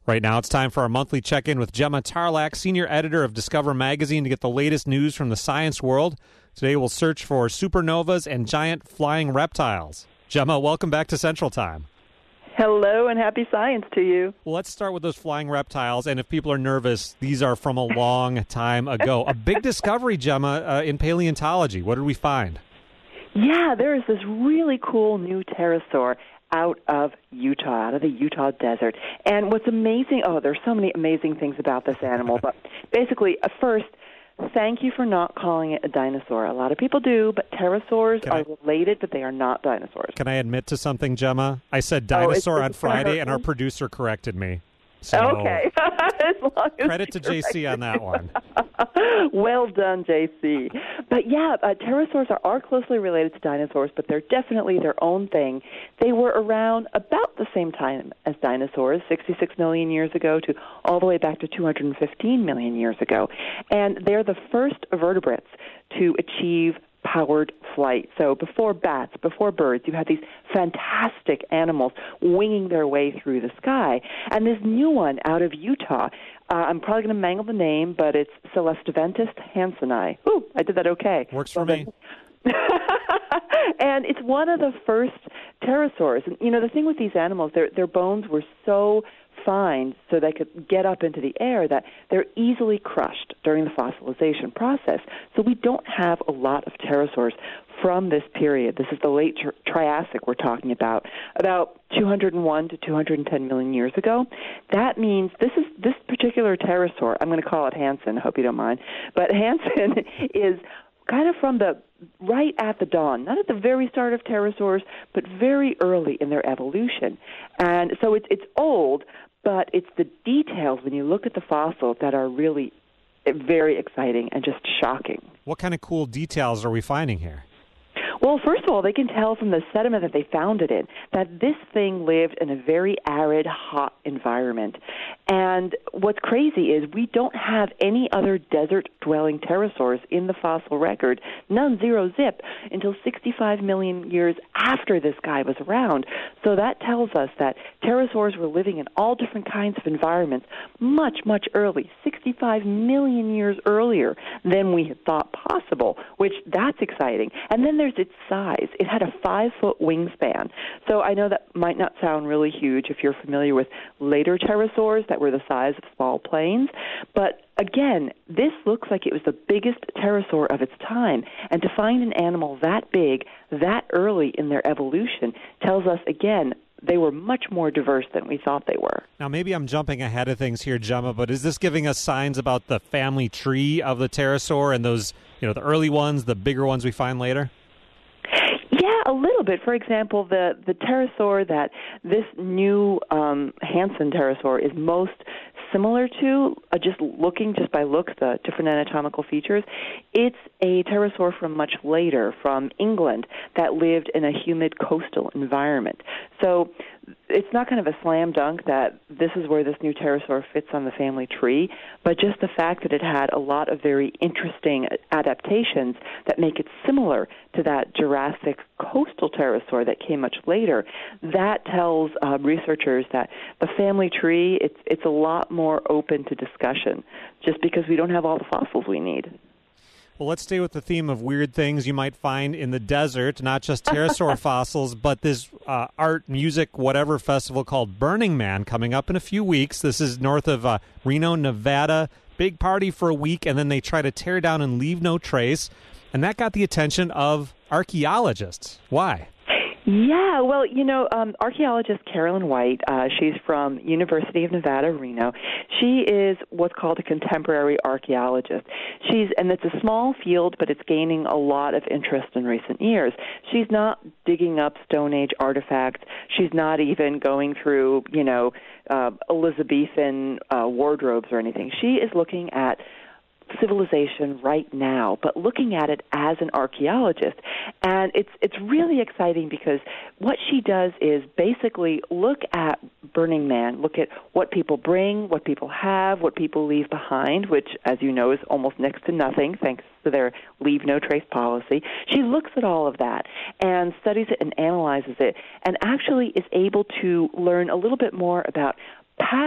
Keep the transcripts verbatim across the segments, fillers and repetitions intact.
Right now, it's time for our monthly check-in with Gemma Tarlack, senior editor of Discover Magazine, to get the latest news from the science world. Today, we'll search for supernovas and giant flying reptiles. Gemma, welcome back to Central Time. Hello, and happy science to you. Well, let's start with those flying reptiles, and if people are nervous, these are from a long time ago. A big discovery, Gemma, uh, in paleontology. What did we find? Yeah, there is this really cool new pterosaur out of Utah, out of the Utah desert. And what's amazing, oh, there's so many amazing things about this animal, but basically, uh, first, thank you for not calling it a dinosaur. A lot of people do, but pterosaurs Can are I, related, but they are not dinosaurs. Can I admit to something, Gemma? I said dinosaur oh, on Friday, and our producer corrected me. So okay. As long as credit to J C on that one. Well done, J C. But yeah, uh, pterosaurs are, are closely related to dinosaurs, but they're definitely their own thing. They were around about the same time as dinosaurs, sixty-six million years ago to all the way back to two hundred fifteen million years ago. And they're the first vertebrates to achieve powered flight. So before bats, before birds, you had these fantastic animals winging their way through the sky. And this new one out of Utah, uh, I'm probably going to mangle the name, but it's Celestiventus hanseni. Ooh, I did that okay. Works for well, me. And it's one of the first pterosaurs. And, you know, the thing with these animals, their their bones were so fine so they could get up into the air that they're easily crushed during the fossilization process. So we don't have a lot of pterosaurs from this period. This is the late tri- Triassic we're talking about, about two hundred one to two hundred ten million years ago. That means this is this particular pterosaur, I'm going to call it Hansen, I hope you don't mind, but Hansen is kind of from the right at the dawn, not at the very start of pterosaurs, but very early in their evolution. And so it's it's old, but it's the details when you look at the fossil that are really very exciting and just shocking. What kind of cool details are we finding here? Well, first of all, they can tell from the sediment that they found it in that this thing lived in a very arid, hot environment. And what's crazy is we don't have any other desert-dwelling pterosaurs in the fossil record, none, zero, zip, until sixty-five million years after this guy was around. So that tells us that pterosaurs were living in all different kinds of environments much, much early, sixty-five million years earlier than we had thought possible, which that's exciting. And then there's its size. It had a five-foot wingspan. So I know that might not sound really huge if you're familiar with later pterosaurs that were the size of small planes. But again, this looks like it was the biggest pterosaur of its time. And to find an animal that big, that early in their evolution, tells us, again, they were much more diverse than we thought they were. Now, maybe I'm jumping ahead of things here, Gemma, but is this giving us signs about the family tree of the pterosaur and those, you know, the early ones, the bigger ones we find later? Yeah, a little bit. For example, the, the pterosaur that this new um, Hansen pterosaur is most similar to, uh, just looking, just by looks, the different anatomical features, it's a pterosaur from much later, from England, that lived in a humid coastal environment. So it's not kind of a slam dunk that this is where this new pterosaur fits on the family tree, but just the fact that it had a lot of very interesting adaptations that make it similar to that Jurassic coastal pterosaur that came much later, that tells uh, researchers that the family tree, it's it's a lot more open to discussion, just because we don't have all the fossils we need. Well, let's stay with the theme of weird things you might find in the desert, not just pterosaur fossils, but this uh, art, music, whatever festival called Burning Man coming up in a few weeks. This is north of uh, Reno, Nevada. Big party for a week, and then they try to tear down and leave no trace. And that got the attention of archaeologists. Why? Yeah, well, you know, um, archaeologist Carolyn White, uh, she's from University of Nevada, Reno. She is what's called a contemporary archaeologist. She's, and it's a small field, but it's gaining a lot of interest in recent years. She's not digging up Stone Age artifacts. She's not even going through, you know, uh, Elizabethan uh, wardrobes or anything. She is looking at civilization right now, but looking at it as an archaeologist. And it's it's really exciting because what she does is basically look at Burning Man, look at what people bring, what people have, what people leave behind, which, as you know, is almost next to nothing, thanks to their leave no trace policy. She looks at all of that and studies it and analyzes it, and actually is able to learn a little bit more about past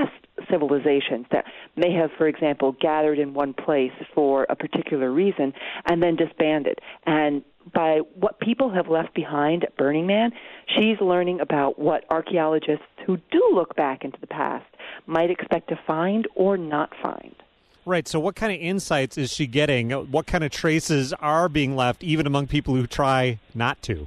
civilizations that may have, for example, gathered in one place for a particular reason and then disbanded. And by what people have left behind at Burning Man, she's learning about what archaeologists who do look back into the past might expect to find or not find. Right, so what kind of insights is she getting? What kind of traces are being left even among people who try not to?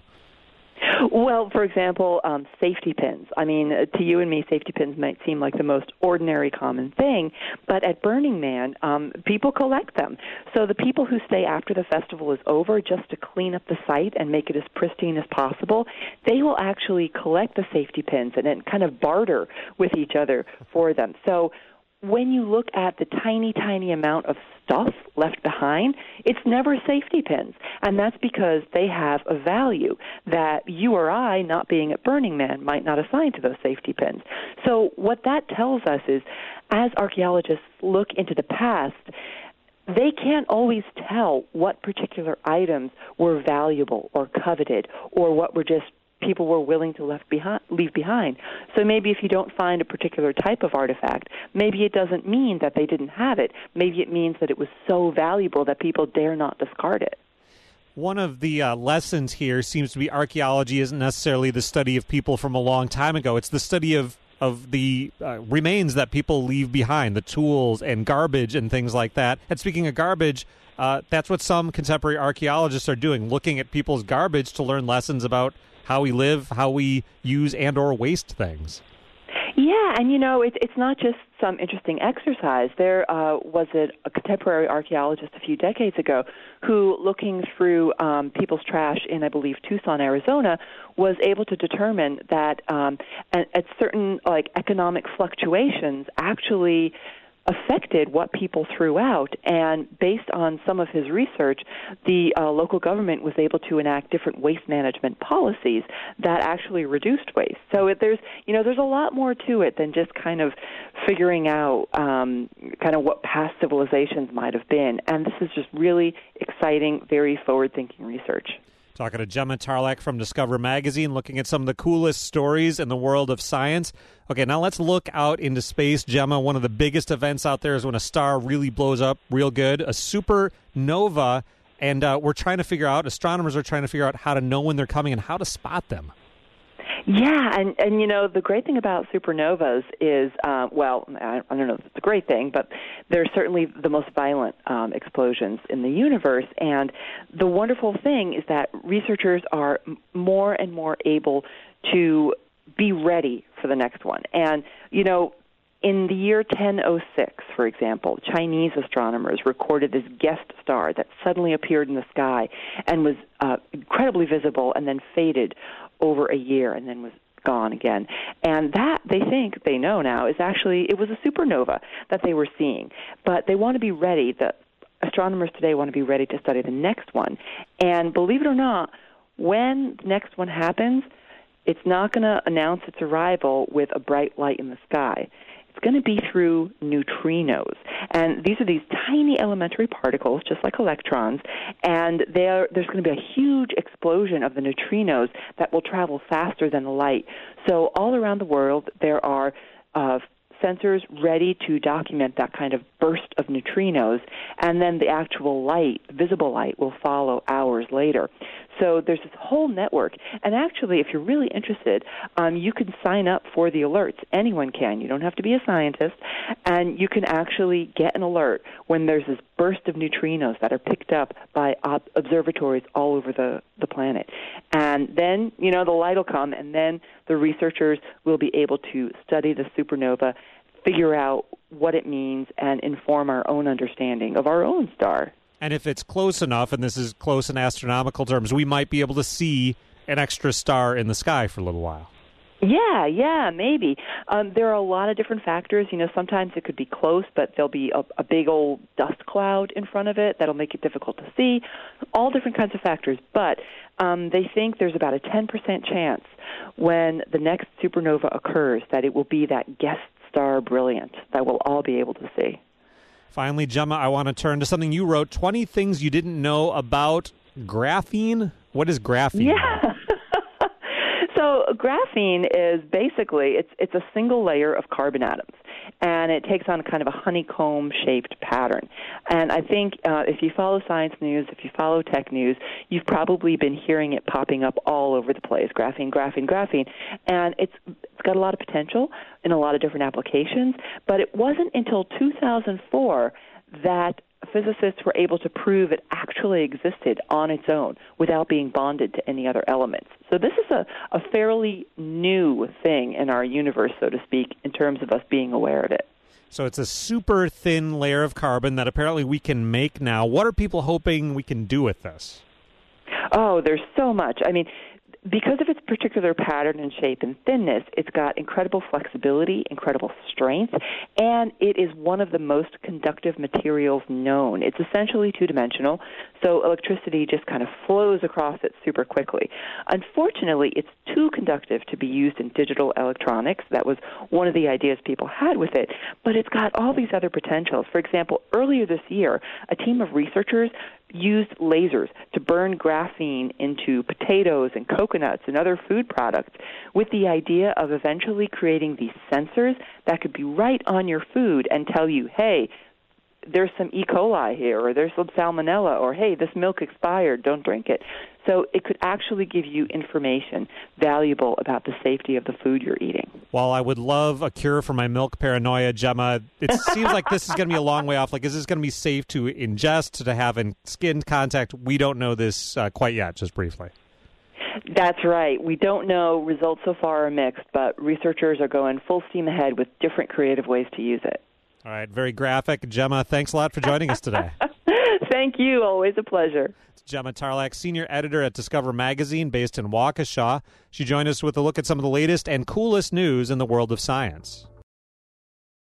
Well, for example, um, safety pins. I mean, to you and me, safety pins might seem like the most ordinary common thing, but at Burning Man, um, people collect them. So the people who stay after the festival is over just to clean up the site and make it as pristine as possible, they will actually collect the safety pins and then kind of barter with each other for them. So when you look at the tiny, tiny amount of stuff left behind, it's never safety pins. And that's because they have a value that you or I, not being at Burning Man, might not assign to those safety pins. So what that tells us is, as archaeologists look into the past, they can't always tell what particular items were valuable or coveted or what were just people were willing to left behind, leave behind. So maybe if you don't find a particular type of artifact, maybe it doesn't mean that they didn't have it. Maybe it means that it was so valuable that people dare not discard it. One of the uh, lessons here seems to be archaeology isn't necessarily the study of people from a long time ago. It's the study of of the uh, remains that people leave behind, the tools and garbage and things like that. And speaking of garbage, uh, that's what some contemporary archaeologists are doing, looking at people's garbage to learn lessons about how we live, how we use and or waste things. Yeah, and you know, it, it's not just some interesting exercise. There uh, was a, a contemporary archaeologist a few decades ago who, looking through um, people's trash in, I believe, Tucson, Arizona, was able to determine that um, at, at certain like economic fluctuations actually affected what people threw out. And based on some of his research, the uh, local government was able to enact different waste management policies that actually reduced waste. So it, there's, you know, there's a lot more to it than just kind of figuring out um, kind of what past civilizations might have been. And this is just really exciting, very forward-thinking research. Talking to Gemma Tarlak from Discover Magazine, looking at some of the coolest stories in the world of science. Okay, now let's look out into space. Gemma, one of the biggest events out there is when a star really blows up real good, a supernova, and uh, we're trying to figure out, astronomers are trying to figure out how to know when they're coming and how to spot them. Yeah, and, and you know, the great thing about supernovas is, uh, well, I, I don't know if it's a great thing, but they're certainly the most violent um, explosions in the universe. And the wonderful thing is that researchers are m- more and more able to be ready for the next one. And, you know, in the year ten oh six, for example, Chinese astronomers recorded this guest star that suddenly appeared in the sky and was uh, incredibly visible and then faded over a year and then was gone again. And that, they think, they know now, is actually, it was a supernova that they were seeing. But they want to be ready. The astronomers today want to be ready to study the next one. And believe it or not, when the next one happens, it's not going to announce its arrival with a bright light in the sky. It's going to be through neutrinos. And these are these tiny elementary particles, just like electrons, and there's going to be a huge explosion of the neutrinos that will travel faster than the light. So all around the world, there are uh, sensors ready to document that kind of burst of neutrinos, and then the actual light, visible light, will follow hours later. So there's this whole network. And actually, if you're really interested, um, you can sign up for the alerts. Anyone can. You don't have to be a scientist. And you can actually get an alert when there's this burst of neutrinos that are picked up by ob- observatories all over the, the planet. And then, you know, the light will come, and then the researchers will be able to study the supernova, figure out what it means, and inform our own understanding of our own star. And if it's close enough, and this is close in astronomical terms, we might be able to see an extra star in the sky for a little while. Yeah, yeah, maybe. Um, there are a lot of different factors. You know, sometimes it could be close, but there'll be a, a big old dust cloud in front of it that'll make it difficult to see. All different kinds of factors. But um, they think there's about a ten percent chance when the next supernova occurs that it will be that guest star brilliant that we'll all be able to see. Finally, Gemma, I want to turn to something you wrote, twenty things you didn't know about graphene. What is graphene? Yeah. So So graphene is basically, it's it's a single layer of carbon atoms, and it takes on kind of a honeycomb-shaped pattern. And I think uh, if you follow science news, if you follow tech news, you've probably been hearing it popping up all over the place, graphene, graphene, graphene. And it's, it's got a lot of potential in a lot of different applications, but it wasn't until two thousand four that physicists were able to prove it actually existed on its own without being bonded to any other elements. So this is a, a fairly new thing in our universe, so to speak, in terms of us being aware of it. So it's a super thin layer of carbon that apparently we can make now. What are people hoping we can do with this? Oh, there's so much. I mean, because of its particular pattern and shape and thinness, it's got incredible flexibility, incredible strength, and it is one of the most conductive materials known. It's essentially two-dimensional, so electricity just kind of flows across it super quickly. Unfortunately, it's too conductive to be used in digital electronics. That was one of the ideas people had with it, but it's got all these other potentials. For example, earlier this year, a team of researchers used lasers to burn graphene into potatoes and coconuts and other food products with the idea of eventually creating these sensors that could be right on your food and tell you, hey, there's some E. coli here, or there's some salmonella, or hey, this milk expired, don't drink it. So it could actually give you information valuable about the safety of the food you're eating. While I would love a cure for my milk paranoia, Gemma, it seems like this is going to be a long way off. Like, is this going to be safe to ingest, to have in skin contact? We don't know this uh, quite yet, just briefly. That's right. We don't know. Results so far are mixed, but researchers are going full steam ahead with different creative ways to use it. All right, very graphic. Gemma, thanks a lot for joining us today. Thank you. Always a pleasure. It's Gemma Tarlak, senior editor at Discover Magazine based in Waukesha. She joined us with a look at some of the latest and coolest news in the world of science.